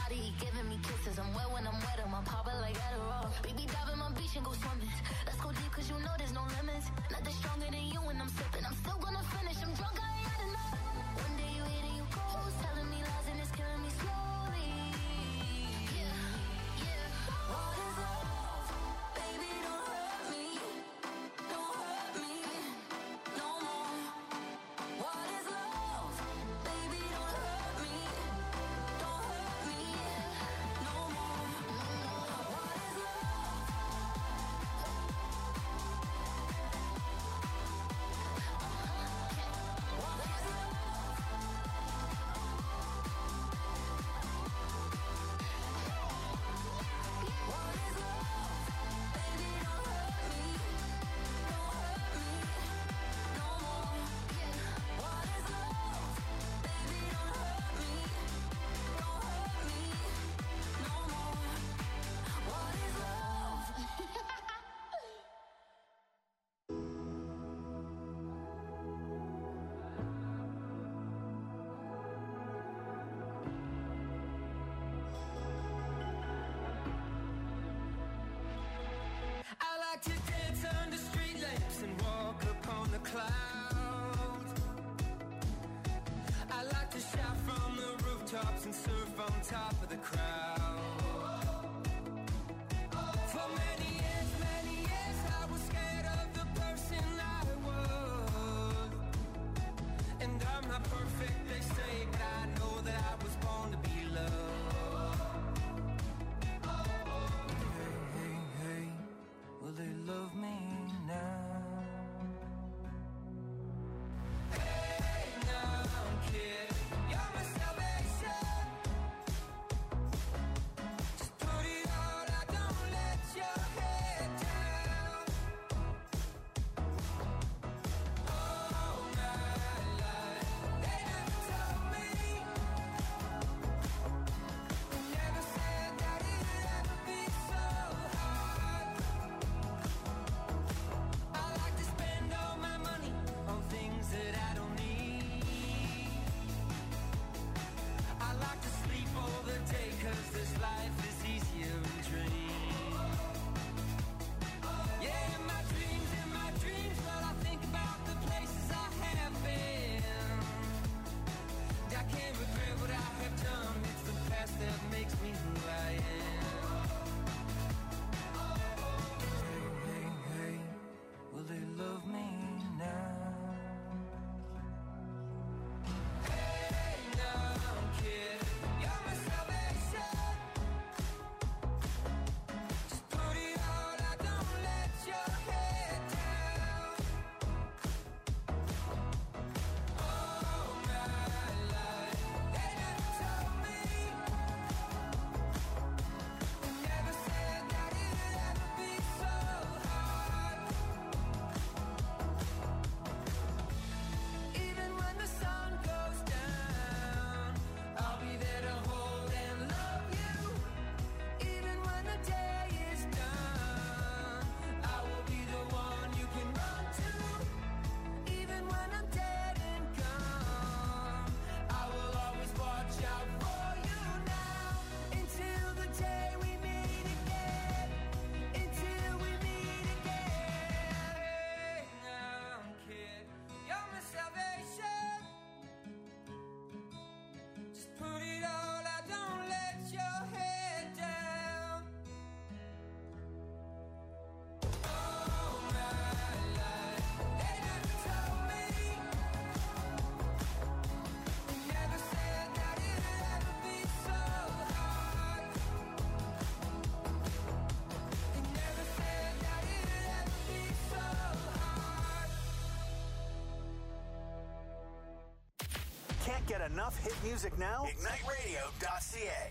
body, giving me kisses. I'm wet when I'm wet, I'm pop it like Adderall. Baby, dive in my beach and go swimming. Let's go deep, cause you know there's no limits. Nothing stronger than you when I'm sipping. I'm still gonna finish, I'm drunk, I ain't had enough. One day you hit and you close, telling me lies and it's killing me slowly. Yeah, yeah. What is love? Baby, don't hurt me. Don't hurt me no more. What is love? Baby, don't hurt me. Don't hurt me no more. What is love? What is love? What is love? Baby, don't hurt me. Don't hurt me no more. What is love? Baby, don't hurt me. Don't hurt me no more. What is love? I like to dance under street lamps and walk upon the clouds. I like to shout from the rooftops and surf on top of the crowd. For many years I was scared of the person I was. And I'm not perfect, they say, but I know that I was born to be loved. Hey, hey, will they love me now? Hey, now, kid, you're my salvation. Just put it all out, don't let your head down. All my life, they never told me. They never said that it'd ever be so hard. I like to spend all my money on things that I don't need. I like to sleep all the day, cause this life is easier in dreams. Yeah, in my dreams, well, I think about the places I have been. I can't regret what I have done, it's the past that makes me who I am. Hey, hey, will they love me now? Hey, now, kid, you're my salvation. Just put it all out, don't let your head down. All my life, they never told me. They never said that it'd ever be so hard. Even when the sun goes down, I'll be there to hold and love you. Even when the day is done, I will be the one you can run to. Even when I'm dead and gone, I will always watch out for you now. Until the day we meet again. Until we meet again. Hey now, kid, you're my salvation. Just put it all out, don't let your head down. All my life, they never told me. They never said that it'd ever be so hard. They never said that it'd ever be so hard. Can't get enough hit music now? IgniteRadio.ca.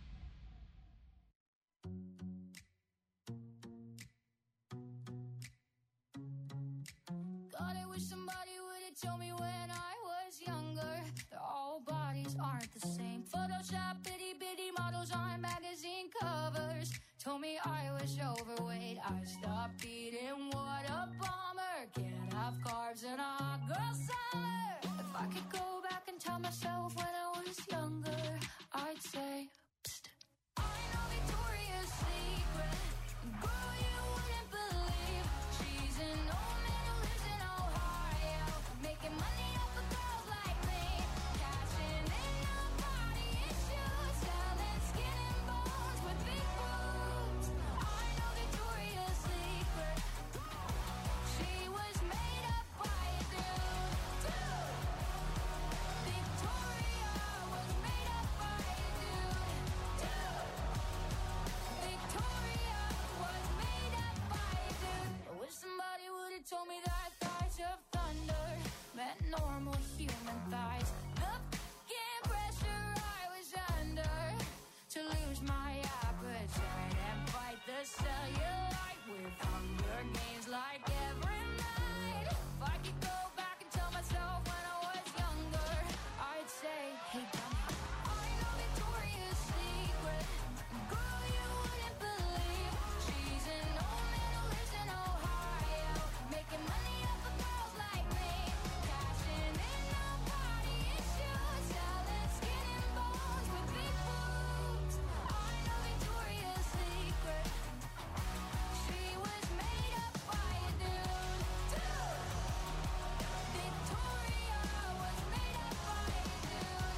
God, I wish somebody would have told me when I was younger that all bodies aren't the same. Photoshop, bitty bitty models on magazine covers told me I was overweight. I stopped eating, what a bummer. Can't have carbs in a hot girl summer. If I could go back and tell myself when I was younger, I'd say, psst, normal human thighs. The fucking pressure I was under to lose my appetite and fight the cellulite with Hunger Games like every night. If I could go back and tell myself when I was younger, I'd say, hey, dummy, I know Victoria's Secret. Girl, you wouldn't believe she's an old man who lives in Ohio, making money off of girls like me, cashing in on body issues, selling skin and bones with big boobs. I know Victoria's Secret. She was made up by a dude. Victoria was made up by a dude.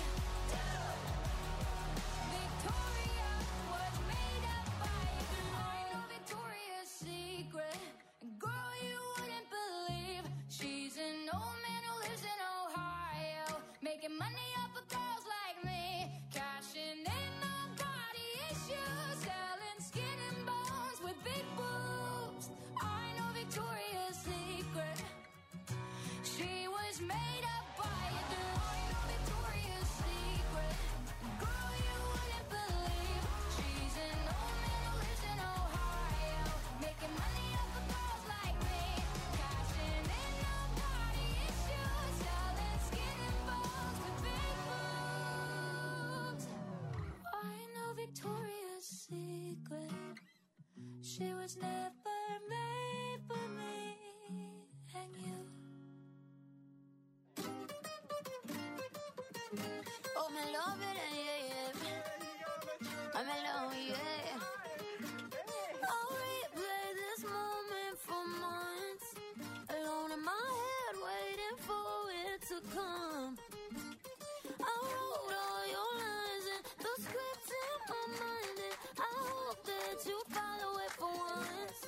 Victoria was made up by a dude. I know Victoria's Secret. Girl, you wouldn't believe she's an old man who lives in Ohio, making money off of girls like me, cashing in on body issues, selling skin and bones with big boobs. I know Victoria's Secret. She was made up by a dude. I know Victoria's Secret. Girl, you wouldn't believe she's an old man who lives in Ohio, making money off of girls like me, cashing in on body issues, selling skin and bones with big boobs. I know Victoria's Secret. She was never made for me and you. Oh, me love it, yeah, yeah. I'm alone, yeah. I'll replay this moment for months, alone in my head, waiting for it to come. I wrote all your lines and the script in my mind, and I hope that you follow it for once.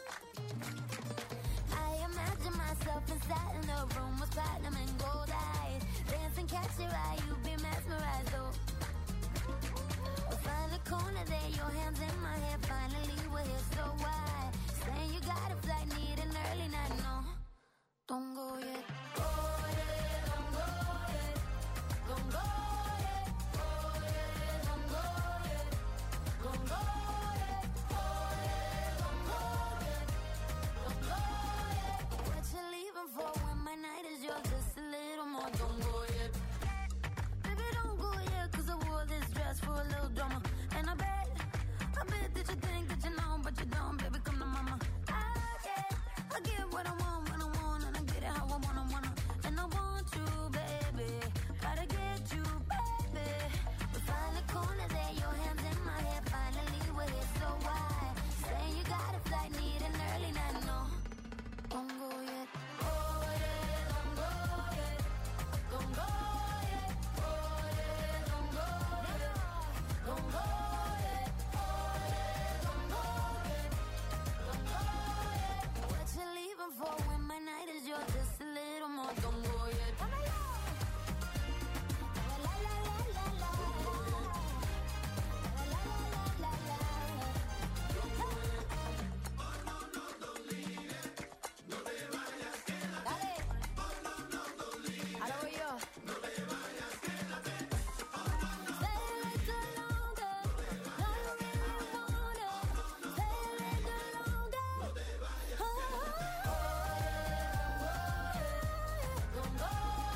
I imagine myself inside in the room with platinum and gold eyes, dancing, catch your eye, you be mesmerized, though. We'll find the corner there, your hands in my hair, finally we're here, so why? Saying you got a flight, need an early night, no, don't go yet. Go yet, don't go yet, don't go yet, go yet, don't go yet, don't go yet, go yet, don't go yet, don't go yet. What you leaving for when my night is yours? Just a little more, don't go yet. Baby, don't go yet, 'cause I wore this dress for a little drama. And I bet that you think that you know, but you don't, baby, come to mama. I get what I want when I want, and I get it how I wanna. And I want you, baby, gotta get you, baby. We find the corner there, your hands in my hair, finally we're here, so why? Saying you got a flight, need an early night, no, don't go yet. Go yet, don't go yet, don't go yet, go yet, don't go yet, don't go yet, go yet, don't go yet, don't go yet. What you leaving for when my night is yours? Just a little more, don't go yet. La la la la la la. La la la la la la. Dale. Ahora voy yo. Stay a little longer. No, you really want it. Stay a little longer. Don't go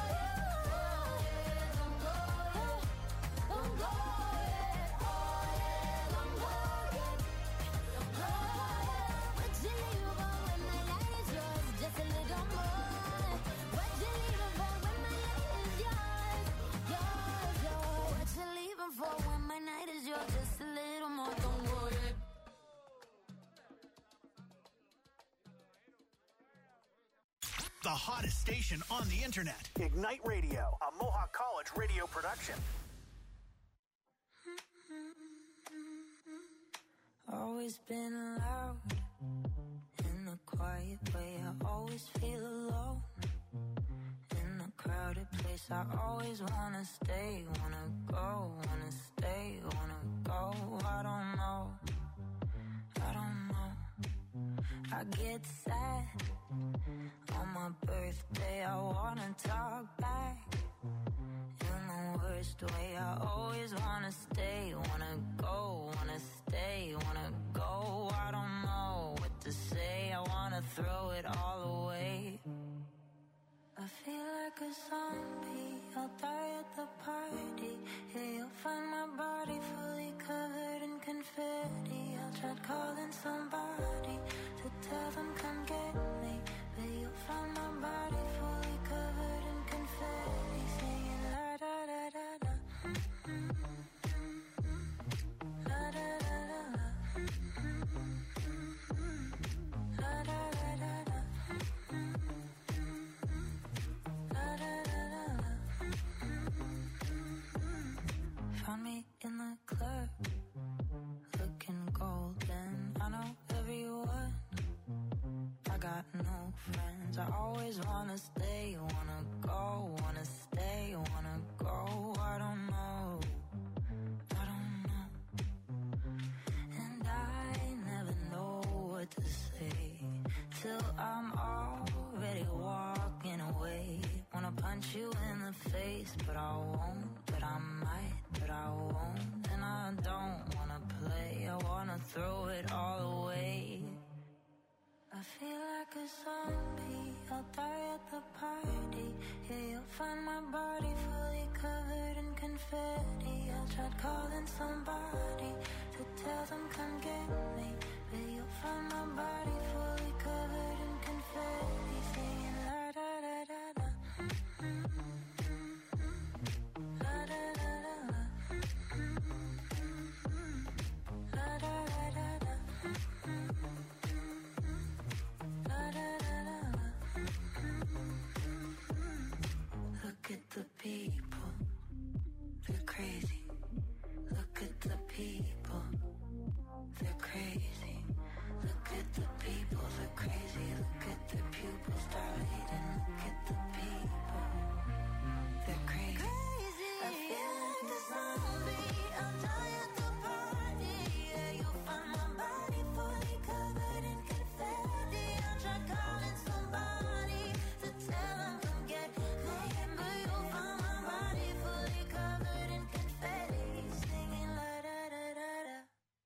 yet. Don't go yet. Don't go yet. Don't go yet. Don't go yet. What you leaving for when my light is yours? Just a little more. What you leaving for when my light is yours? Yours, yours. What you leaving for when my night is yours? Just a little more. Don't go yet. The hottest station on the internet. Ignite Radio, a Mohawk College radio production. Always been loud in a quiet way. I always feel alone in a crowded place. I always wanna stay, wanna go, wanna stay, wanna go. I don't know. I get sad On my birthday, I wanna talk back. In the worst way, I always wanna stay. Wanna go, wanna stay, wanna go. I don't know what to say. I wanna throw it all away. I feel like a zombie, I'll die at the party. Yeah, you'll find my body fully covered in confetti. I'll try calling somebody to tell them come get me, but you'll find my body fully covered in confetti. Singing la da da da da, la da da da da, la da da da da. Found me in the club, looking golden. I know everyone, I got no friends. I always wanna stay, wanna go, wanna stay, wanna go. I don't know, and I never know what to say till I'm already walking away. Wanna punch you in the face, but I won't, but I might, but I won't. And I don't wanna play, I wanna throw it all away. I feel like a zombie, I'll die at the party. Yeah, you'll find my body fully covered in confetti. I'll try calling somebody to tell them come get me, but you'll find my body fully covered in confetti. Singing la da da da da, la da da da da, la da da da da, la da da da da. Look at the people, they're crazy. Look at the people, they're crazy. Look at the people, they're crazy. Look at their pupils dilating. Look at the people, they're crazy. I feel like a zombie, I'll die at the party. Yeah, you'll find my body fully covered in confetti. I'll try calling somebody to tell them come get me, but you'll find my body fully covered in confetti. Singing la da da da da.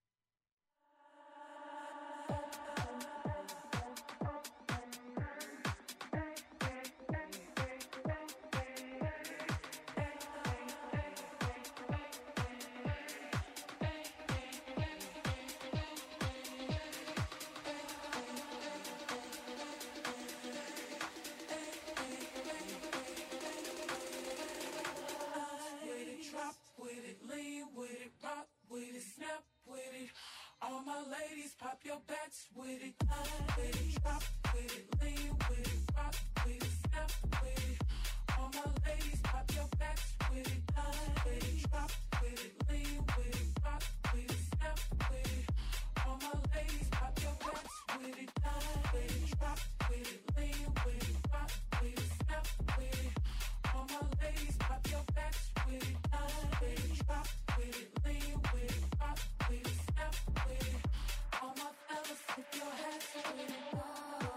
With it, drop with it, lean with it, rock with it, snap with it. All my ladies, pop your backs with it. With it, drop with it, lean with it, rock with it, snap with it. All my ladies, pop your backs with it. With it, drop with it, lean with it, rock with it, snap with it. All my ladies, pop your backs with it. With it, drop with it, lean with it, rock with it, snap with it. All my ladies, pop your backs with it. With it, drop with it, lean with it, rock with it, snap with it. All my fellas, tip your hats with it.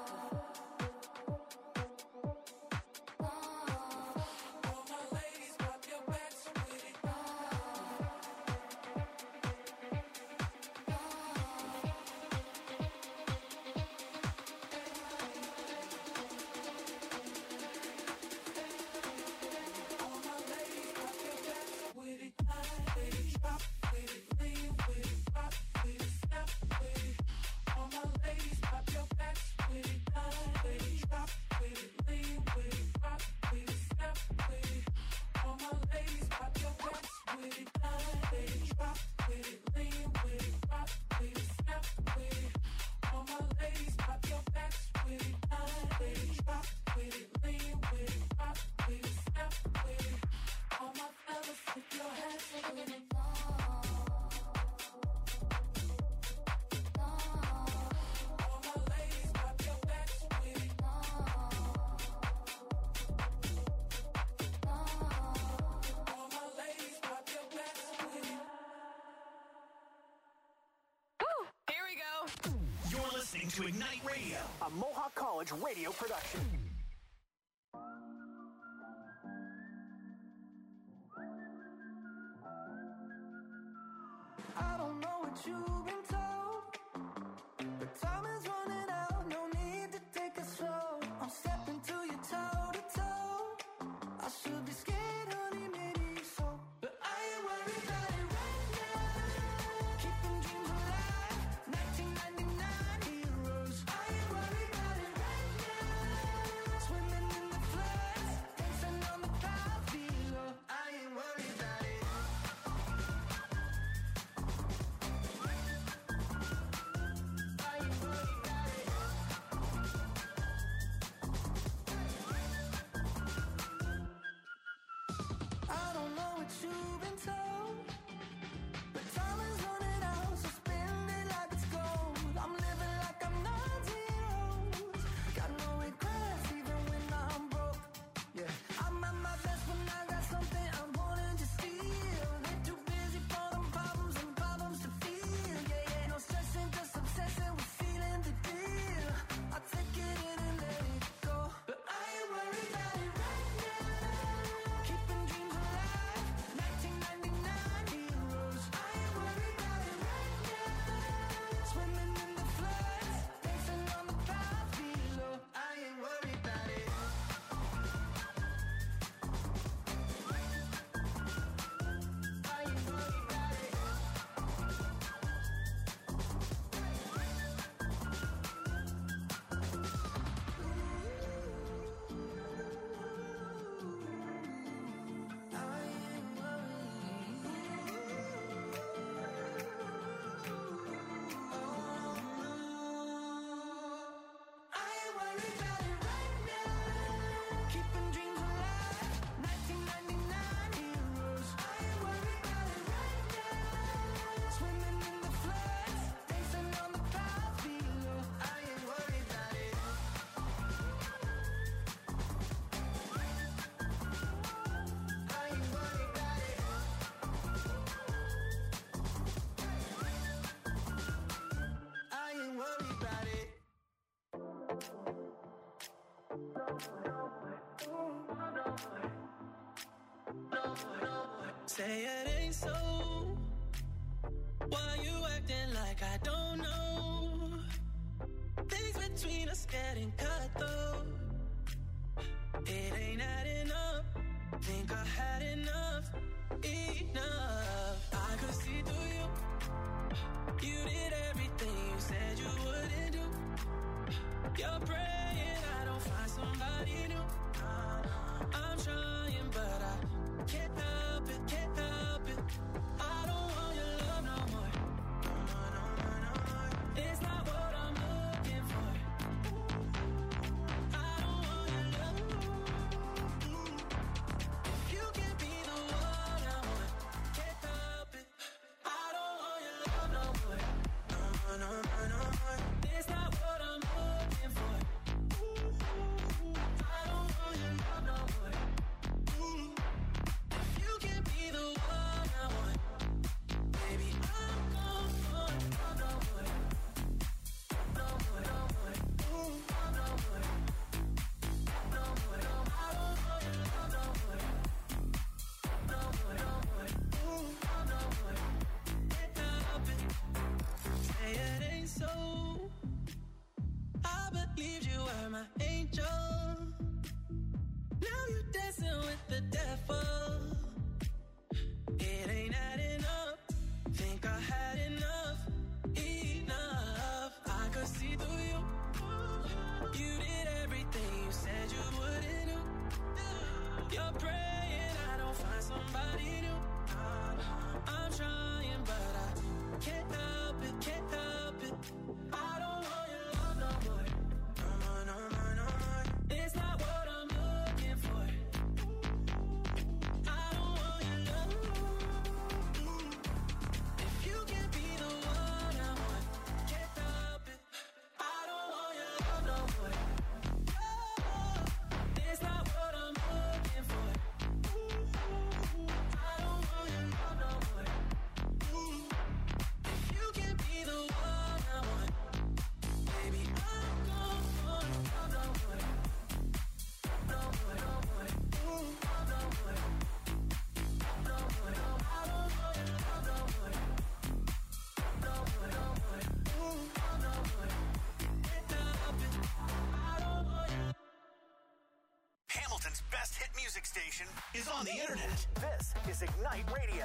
listening to Ignite Radio, a Mohawk College radio production. I don't know what you've been told, but time is running out, no need to take it slow. I'm stepping to you toe to toe. I should be scared, honey, maybe so, but I ain't worried about it right now. Keeping dreams alive, 1999 heroes. I ain't worried about it right now. Swimming in the floods, dancing on the clouds below. I ain't worried about it. I don't know what you've been told, but time is running out, so spend it like it's gold. I'm living like I'm 19 years. Got no regrets even when I'm broke. Yeah, I'm at my best when I got something I wanted to steal. Ain't too busy for them problems and problems to feel. Yeah, yeah, no stressing, just obsessing with feeling the deal. I take it in and let it go, but I ain't worried about it right now. Keeping dreams alive, 1999 heroes. I ain't worried about it right now. Swimming in the floods, dancing on the clouds below. I ain't worried about it. I ain't worried about it. I ain't worried about it right now. Keeping dreams alive, 1999 heroes. I ain't worried about it right now. Swimming in the floods, dancing on the clouds below. I ain't worried about it. I ain't worried about it. I ain't worried about it. Say it ain't so. Why you acting like I don't know? Things between us getting cut though. It ain't adding up. Think I had enough. Enough. I could see through you. You did everything you said you wouldn't do. You're praying I don't find somebody new. I'm trying, but I can't help it, can't help it. I don't want your love no more. No more. It's not what I'm looking for. I don't want your love. If you can be the one I want, can't help it. I don't want your love no more. No more. It's not what I'm looking for. I don't want your love no more. If you can be the one I want, baby, I'm gone for love no more. No more. No more. I don't want your love no more. No more. Can't help it. Say it ain't so. I believed you were my angel. Now you dancing with the devil. It ain't adding up. Think I had enough. Enough. I could see through you. You did everything you said you wouldn't do. You're praying I don't find somebody new. I'm trying, but I can't help it, can't help it. I don't want your love no more. No more. It's not what I'm looking for. I don't want your love. If you can be the one I want, can't help it. I don't want your love no more. best hit music station is on the internet. This is Ignite Radio.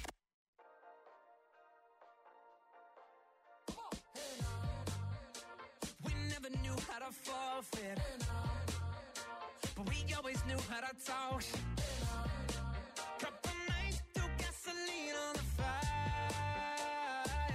We never knew how to forfeit, but we always knew how to talk. Couple nights threw gasoline on the fire.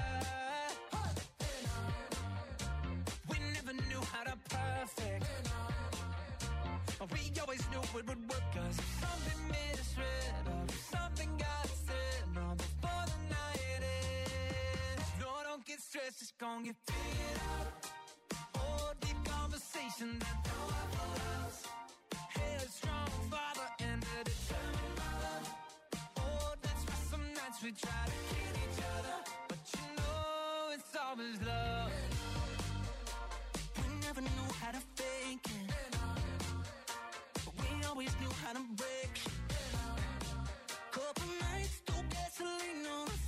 We never knew how to perfect, but we always knew it would work. 'Cause if something made us red, or if something got said, no, before the night ends. No, don't get stressed, it's gonna get figured out. Oh, deep conversations that throw up the house. Headstrong father and a determined mother. Oh, that's why some nights we try to kill each other, but you know it's always love. We never knew how to fake it, but we always knew how to break. Couple nights through gasoline on the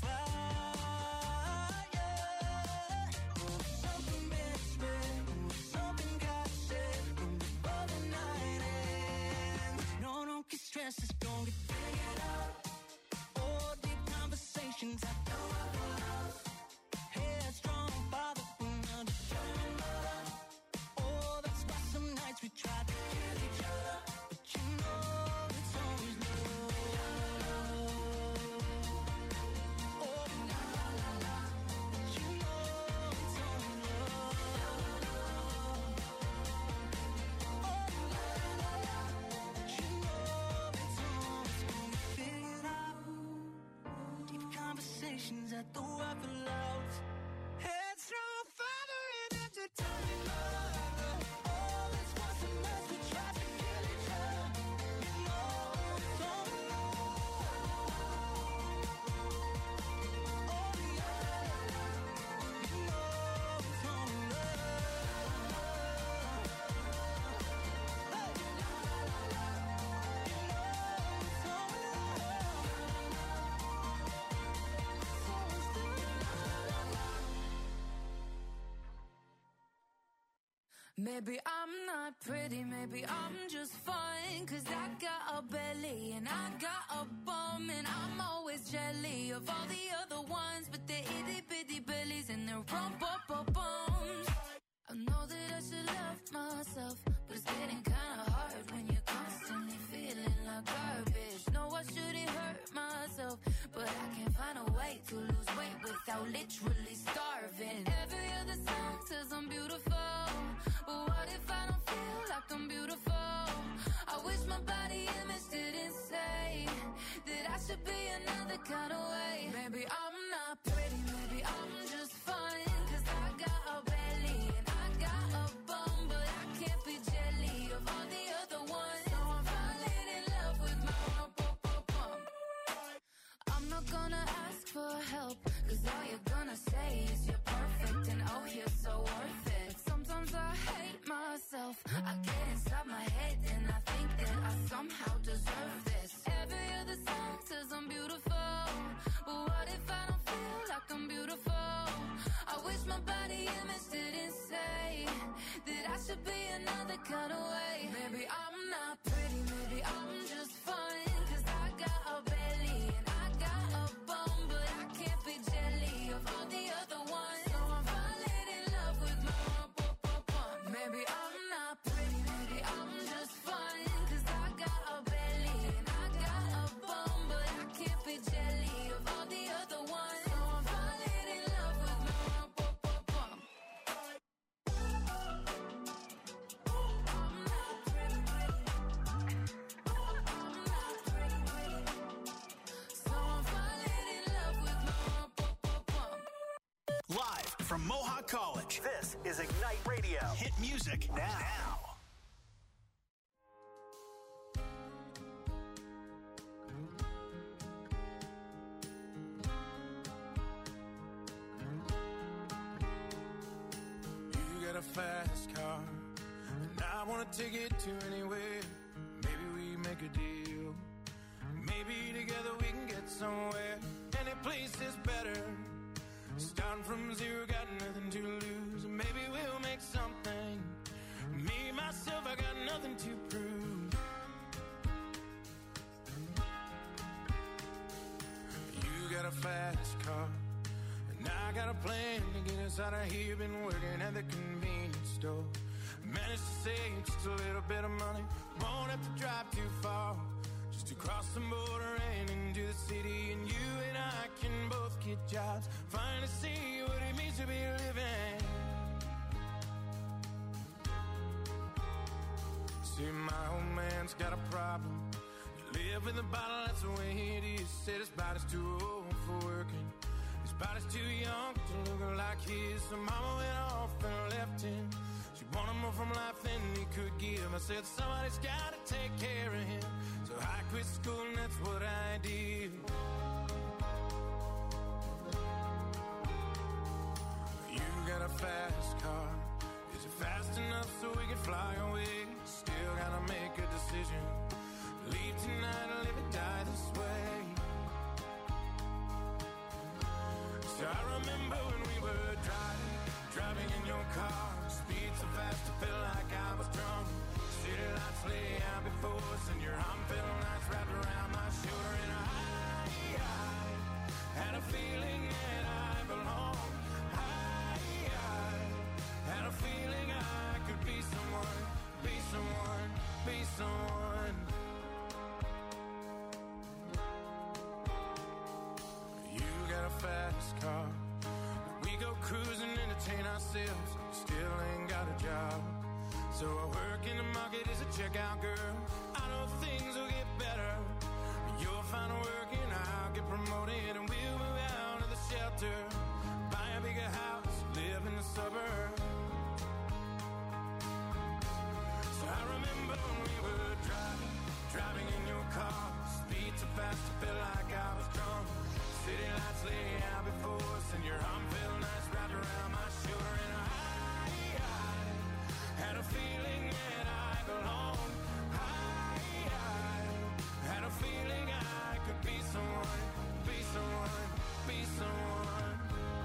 fire. Something misread, something got said before the night ends. No, don't get stressed, it's gonna get figured out. Oh, deep conversations I know I love. Headstrong father and a determined mother. Oh, that's why some nights we try to kill each other, but you know it's always love. Oh, la la la la, but you know it's always love. Oh, la la la la, but you know it's always gonna get figured out. Deep conversations at the weapon loud. Headstrong father and a determined mother. Oh, that's why some nights we try to kill each other. You know it's always love. Oh, la la la la, you know it's always love. Hey, la la la la, you know it's always Maybe I'm not pretty, maybe I'm just fine. 'Cause I got a belly and I got a bum, and I'm always jelly of all the other ones, but they're itty bitty bellies and their rump-up-bums. I know that I should love myself, but it's getting kinda hard when you're constantly feeling like garbage. No, I shouldn't hurt myself, but I can't find a way to lose weight without literally starving. Every other song says I'm beautiful, but what if I don't feel like I'm beautiful? I wish my body image didn't say that I should be another kind of way. Maybe I'm not pretty, maybe I'm just fine. 'Cause I got a belly and I got a bum, but I can't be jelly of all the other ones. So I'm falling in love with my bum. I'm not gonna ask for help, 'cause all you're gonna say is you're perfect and oh, you're so worth it. Sometimes I hate myself, I get inside my head and I think that I somehow deserve this. Every other song says I'm beautiful, but what if I don't feel like I'm beautiful? I wish my body image didn't say that I should be another kind of way. Maybe I'm not pretty, maybe I'm just fine. 'Cause I got a belly and I got a bum, but I can't be jelly of all the other ones. So I'm falling in love with my bum. Maybe I'm not pretty, maybe I'm just fine. 'Cause I got a belly and I got a bum, but I can't be jelly of all the other ones. So I'm falling in love with my bum. I'm not pretty, I'm not pretty, so I'm falling in love with my bum. Live from Mohawk College, this is Ignite Radio. Hit music now. You got a fast car, and I wanna take it to anywhere. Maybe we make a deal. Maybe together we can get somewhere. Any place is better. Starting from zero, got nothing to lose. Maybe we'll make something. Me, myself, I got nothing to prove. got a plan to get us out of here. Been working at the convenience store. Managed to save just a little bit of money. Won't have to drive too far. Just to cross the border and into the city. And you and I can both get jobs. Finally see what it means to be living. See, my old man's got a problem. You live in the bottle, that's the way it is. Said his body's too old for working. His body's too young to look like his. So mama went off and left him. She wanted more from life than he could give. I said somebody's gotta take care of him. So I quit school and that's what I did. You got a fast car. Is it fast enough so we can fly away? Still gotta make a decision. Leave tonight or live and die this way. So I remember when we were driving in your car. Speed so fast I felt like I was drunk. City lights lay out before us and your arm felt nice wrapped around my shoulder. And I had a feeling that I belonged. I had a feeling I could be someone, be someone, be someone. You got a fast car. We go cruising, entertain ourselves. Still ain't got a job. So I work in the market as a checkout girl. I know things will get better. You'll find work and I'll get promoted. And we'll move out of the shelter. Buy a bigger house, live in the suburbs. So I remember when we were driving in your car. Speed so fast I felt like I was drunk. City lights lay out before us and your arm felt nice wrapped around my shoulder. And I had a feeling that I belonged. I had a feeling I could be someone, be someone, be someone.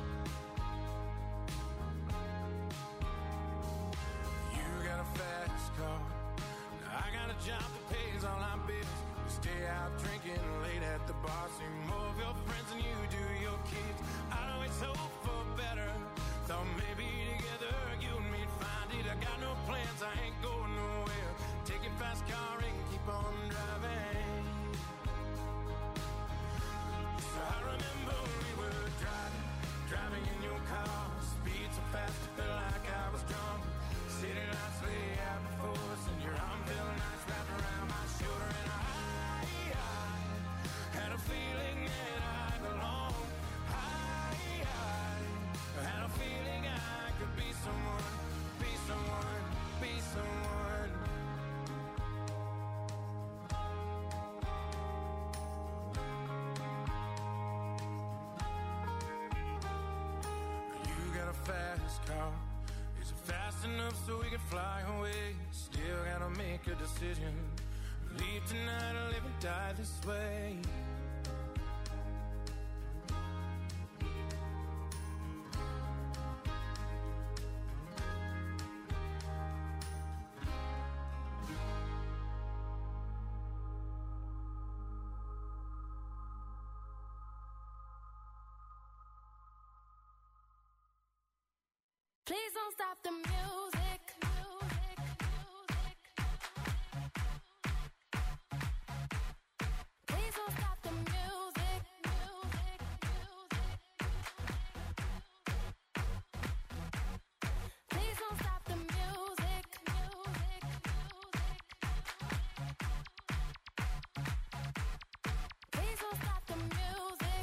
You got a fast car. Now I got a job that pays all our bills. We stay out drinking late at the bar. See more of your friends than you do your kids. I always hope for better. Thought maybe together you and me'd find it. I got no plans, I ain't going nowhere. Take your fast car and keep on driving. So I remember when we were driving in your car. Speed so fast I felt like I was drunk. City lights lay out before us and your arm felt nice wrapped around my shoulder. And I had a feeling that I belonged. I had a feeling I could be someone, be someone, be someone. You got a fast car. Is it fast enough so we can fly away? Still gotta make a decision. Leave tonight or live and die this way. Please don't stop the music. Please don't stop the music. Please don't stop the music. Please don't stop the music.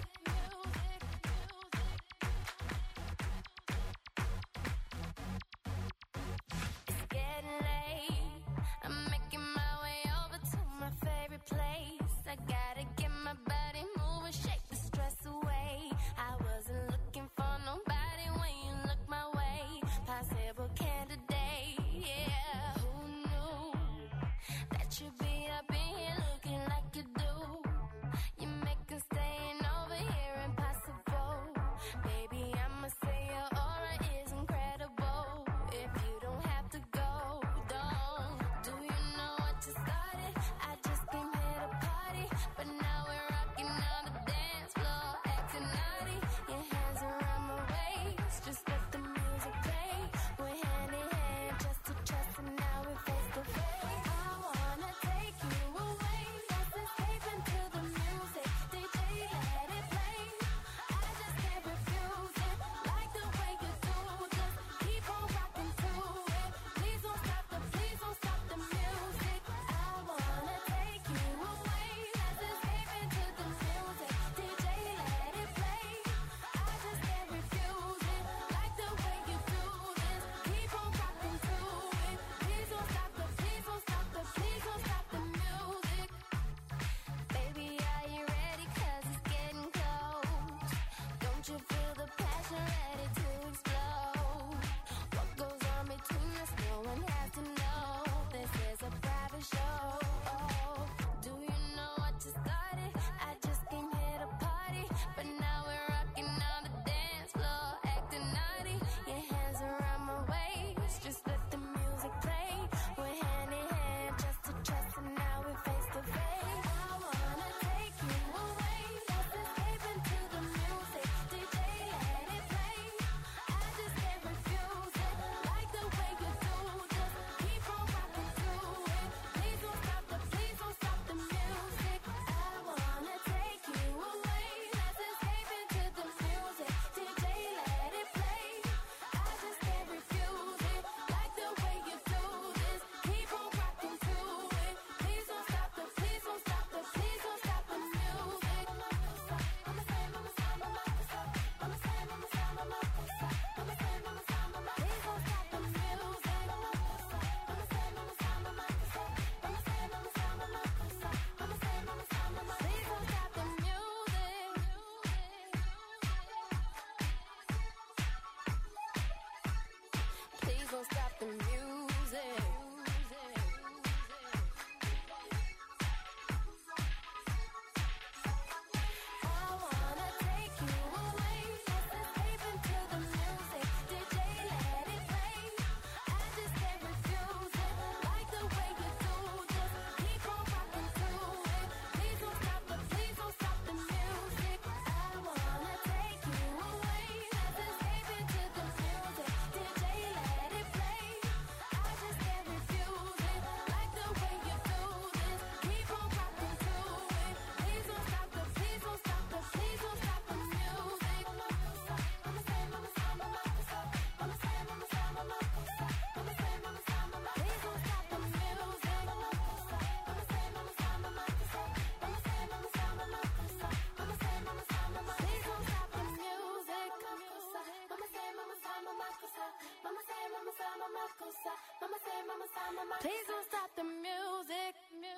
Please don't stop the music.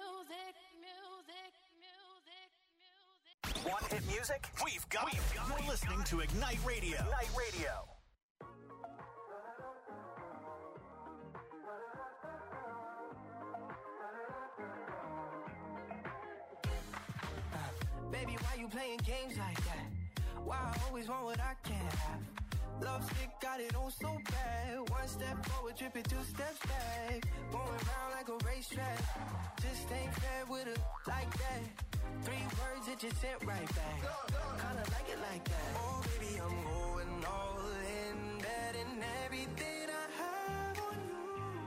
Want hit music? We've got it. You're listening to Ignite Radio. Ignite Radio. Baby, why you playing games like that? Why I always want what I can't have? Love sick, got it on so bad. One step forward, tripping 2 steps back. Going round like a racetrack. Just ain't fair with her like that. 3 words that you sent right back. Kinda like it like that. Oh, baby, I'm going all in. Betting everything I have on you.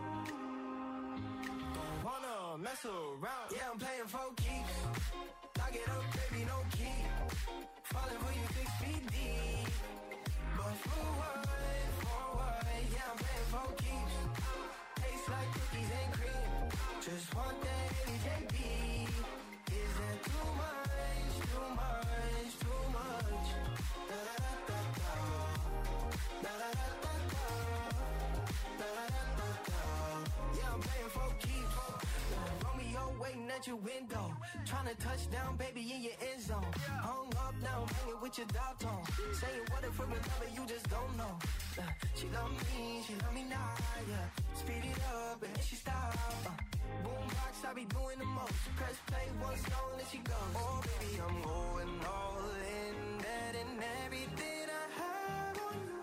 Don't wanna mess around. Yeah, I'm playing for keeps. Lock it up, baby, no key. Falling for you 6 feet deep. But for what? Yeah, I'm playing for keeps. Taste like cookies and cream. Just want that AJB. Is that too much? Too much? Too much? Da da da da da. Da da da da da. Da da da da da. Yeah, I'm playing for keeps. Romeo waiting at your window. Tryna touch down, baby, in your end zone. Hung up now, I'm hanging with your dog tone. Saying what if we're in love and you just don't know. She love me now, yeah. Speed it up and then she stop. Boombox, I be doing the most. Press play once, long and she goes. Oh, baby, I'm going all in. That and everything I have on you.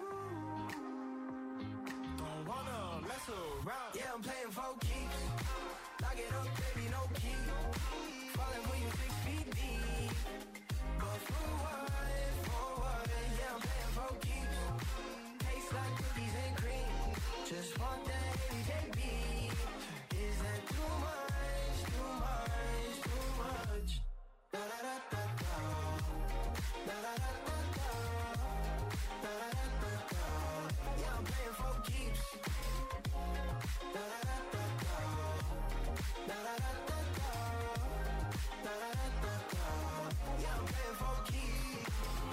Don't wanna mess around. Yeah, I'm playing for keeps. Lock it up, baby, no key. Falling when you 6 feet deep. But for what? Yeah, I'm playing for keeps. Taste like cookies and cream. Just want that AJB. Is that too much? Too much? Too much? Da da da da da. Da da da da da. Da da da da da. Yeah, I'm playing for keeps. Da da da da da. Da da da da da. Da da da da da. Yeah, I'm playing for keeps.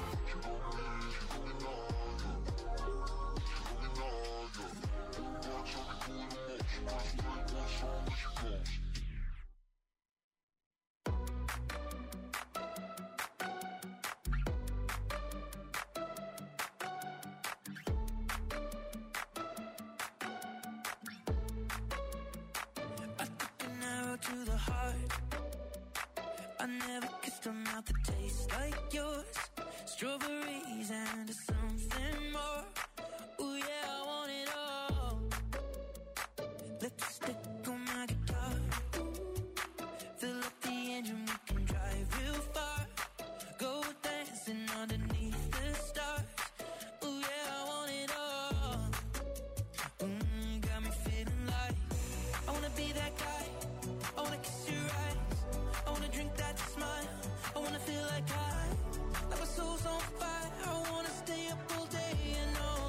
I took an arrow to the heart. I never kissed a mouth that tastes like yours. Strawberries and something more. Ooh yeah, I want it all. Lipstick on my guitar. Fill up the engine, we can drive real far. Go dancing underneath the stars. Ooh yeah, I want it all. Got me feeling like I wanna be that guy. I wanna kiss your eyes. I wanna drink that smile. I wanna feel like my soul's on fire. I wanna stay up all day and all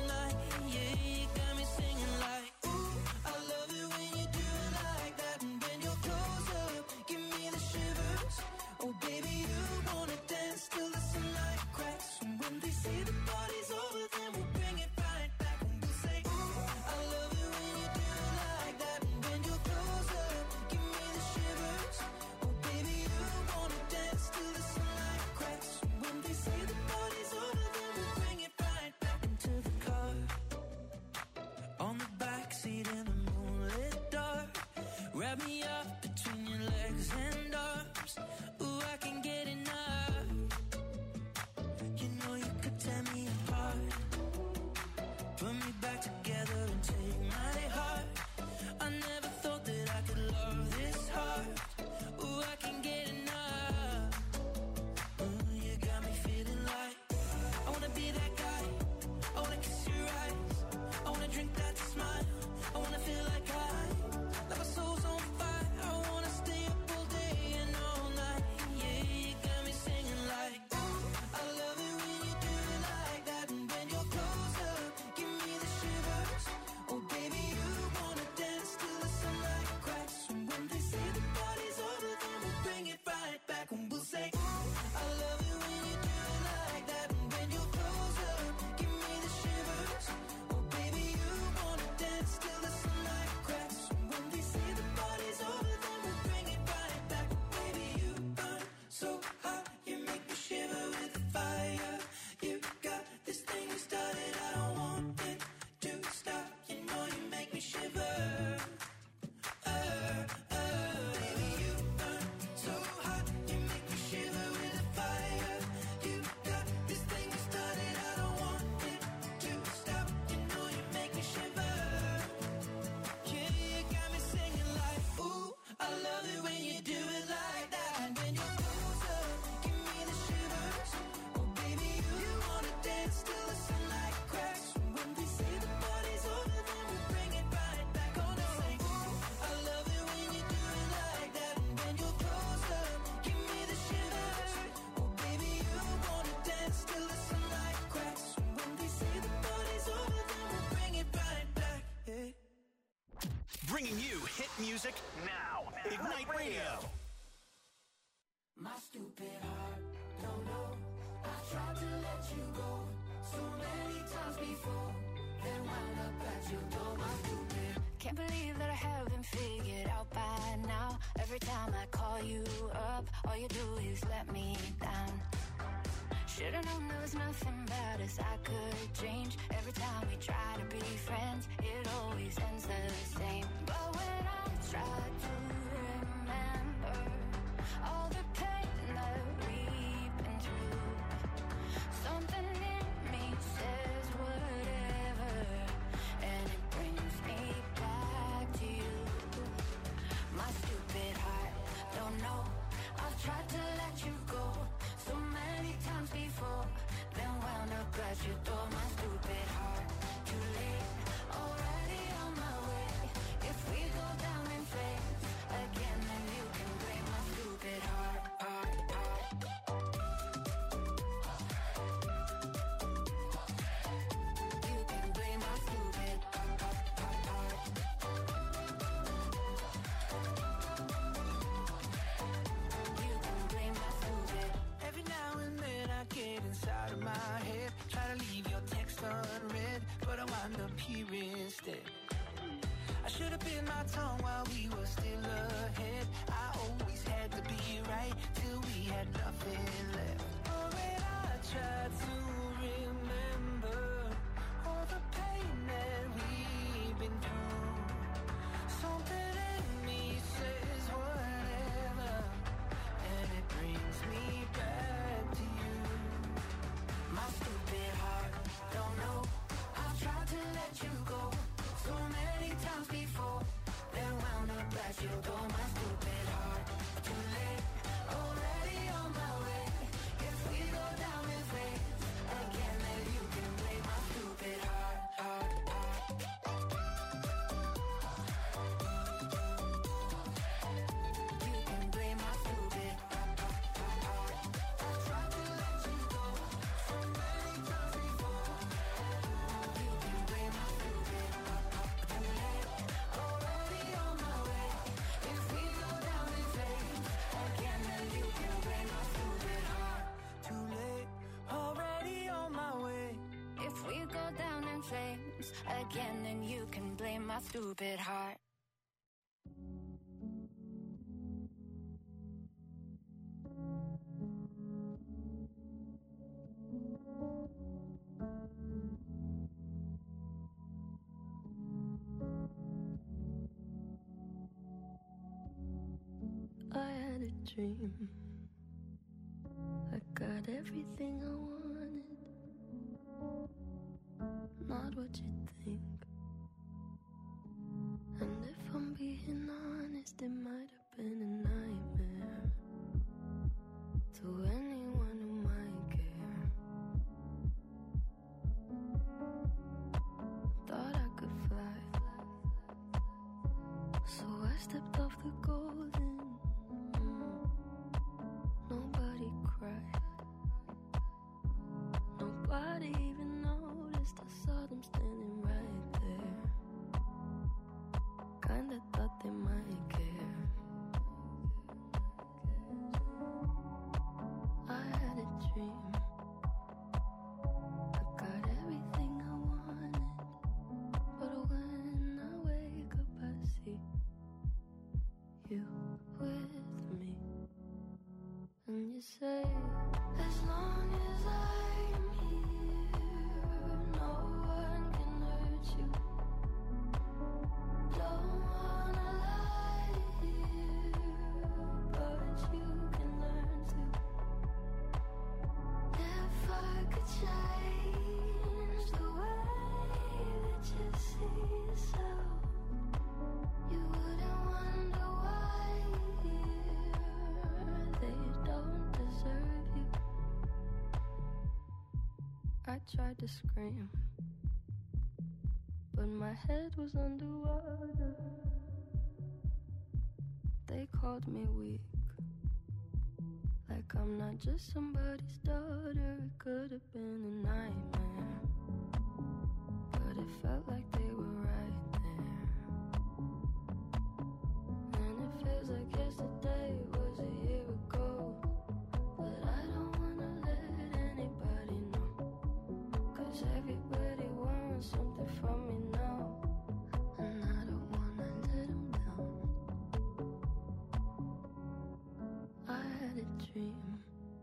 Bringing you hit music now. Ignite Radio. My stupid heart, don't know. I tried to let you go so many times before. Then wound up at your door, my stupid. Can't believe that I haven't figured out by now. Every time I call you up, all you do is let me down. Should've known there was nothing about us I could change. Every time we try to be friends, it always ends the same. But when I try to remember all the pain that we've been through, something in me says whatever, and it brings me back to you. My stupid heart, don't know. I've tried to let you go so many times before, then wound up at your door. My stupid heart, too late, already on my way. If we go down in flames again, then you can blame my stupid heart. You can blame my stupid heart. You can blame my stupid. Every now and then I get inside of my head, try to leave your text unread, but I wind up here instead. I should have bit my tongue while we were still ahead. I always had to be right till we had nothing left. Oh, when I tried to remember all the pain that we've been through, something in me says whatever, and it brings me back to you. My stupid heart, don't know. I've tried to let you go so many times before, then wound up at your door. My stupid heart, too late, already on my way. If we go down in flames again, then you can blame my stupid heart. You can blame my stupid heart. I tried to let you go so many times before. You can blame my stupid heart. Too late, already on my way. If we go down in flames again, then you can blame my stupid heart. Too late, already on my way. If we go down in flames again, then you can blame my stupid heart. I had a dream. I got everything I wanted. Not what you think. And if I'm being honest, it might have been a nightmare to anyone who might care. Thought I could fly, so I stepped off the golden. Nobody cried. Nobody even noticed. I saw them standing right there. Kinda thought they might care. I had a dream. I got everything I wanted. But when I wake up, I see you with me. And you say, as long as I'm here, no one can hurt you. Don't wanna lie here, but you can learn to. If I could change the way that you see yourself, you wouldn't wonder why they don't deserve you. I tried to scream, but my head was underwater. They called me weak, like I'm not just somebody's daughter. It could have been a nightmare, but it felt like they were right there. feels like yesterday was a year ago. But I don't wanna let anybody know, 'cause everybody wants something from me now, and I don't wanna let them down. I had a dream,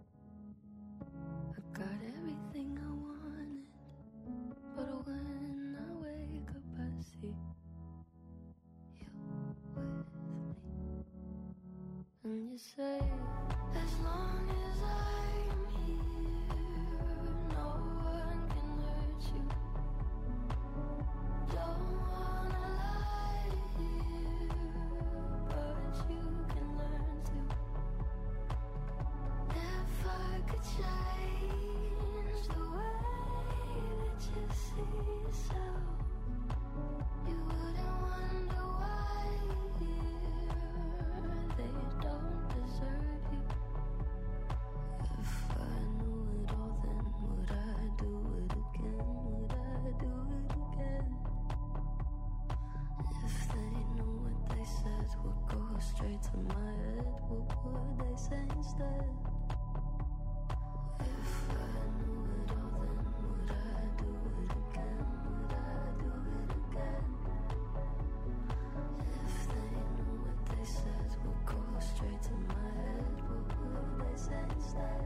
I got everything I wanted, but when I wake up I see you with me. And you say, as long as I'm here, no one can hurt you. Don't wanna lie here, but you can learn to. If I could change the way that you see yourself, you wouldn't wonder why they don't deserve you. If I knew it all, then would I do it again? Would I do it again? If they knew what they said would go straight to my head, what would they say instead? If I knew it all, then would I do it again? Would I do it again? If they knew what they said would go straight to my head, what would they say instead?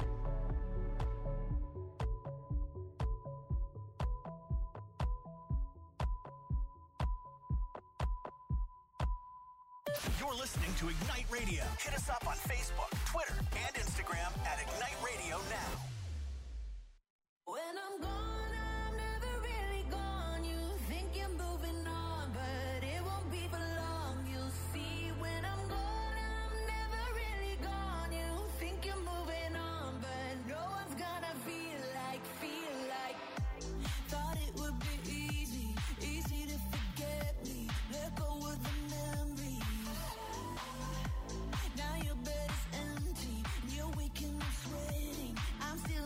You're listening to Ignite Radio. Hit us up on Facebook, Twitter, and Instagram at Ignite Radio Now. When I'm gone, I'm never really gone. You think you're moving on, but it won't be for long. You'll see when I'm gone, I'm never really gone. You think you're moving on, but no one's gonna feel like. Thought it would be easy to forget me. Let go of the memories. Now your bed is empty, and you're waking up sweating. I'm still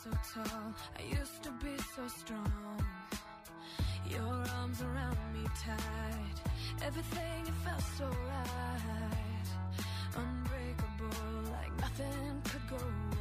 so tall, I used to be so strong. Your arms around me tight, everything, it felt so right. Unbreakable, like nothing could go wrong.